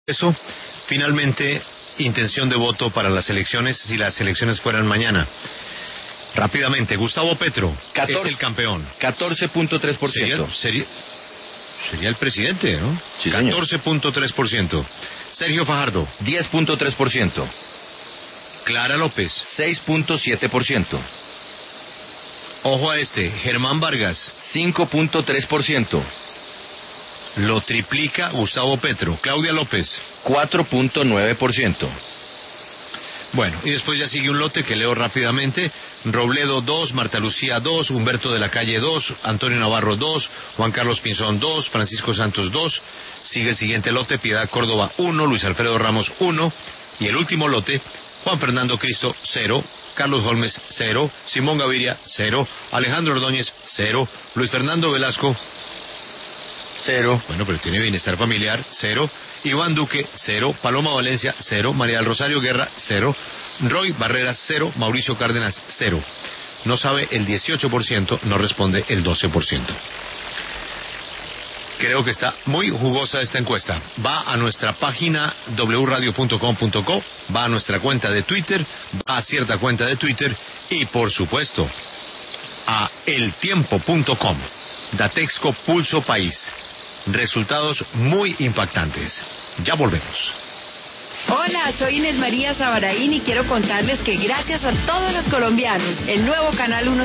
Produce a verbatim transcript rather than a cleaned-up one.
Eso, finalmente, intención de voto para las elecciones, si las elecciones fueran mañana. Rápidamente, Gustavo Petro catorce, es el campeón. catorce punto tres por ciento. Sería, sería, sería el presidente, ¿no? Sí, catorce punto tres por ciento. Sergio Fajardo. diez punto tres por ciento. Clara López. seis punto siete por ciento. Ojo a este, Germán Vargas. cinco punto tres por ciento. Lo triplica Gustavo Petro. Claudia López. cuatro punto nueve por ciento. Bueno, y después ya sigue un lote que leo rápidamente. Robledo dos, Marta Lucía dos, Humberto de la Calle dos, Antonio Navarro dos, Juan Carlos Pinzón dos, Francisco Santos dos. Sigue el siguiente lote, Piedad Córdoba uno, Luis Alfredo Ramos uno. Y el último lote, Juan Fernando Cristo cero, Carlos Holmes cero, Simón Gaviria cero, Alejandro Ordóñez cero, Luis Fernando Velasco cero, bueno, pero tiene bienestar familiar, cero, Iván Duque, cero, Paloma Valencia, cero, María del Rosario Guerra, cero, Roy Barreras, cero, Mauricio Cárdenas, cero. No sabe el dieciocho por ciento, no responde el doce por ciento. Creo que está muy jugosa esta encuesta. Va a nuestra página doble u radio punto com punto co, va a nuestra cuenta de Twitter, va a cierta cuenta de Twitter y, por supuesto, a el tiempo punto com. Datexco Pulso País. Resultados muy impactantes. Ya volvemos. Hola, soy Inés María Sabaraín y quiero contarles que gracias a todos los colombianos, el nuevo Canal uno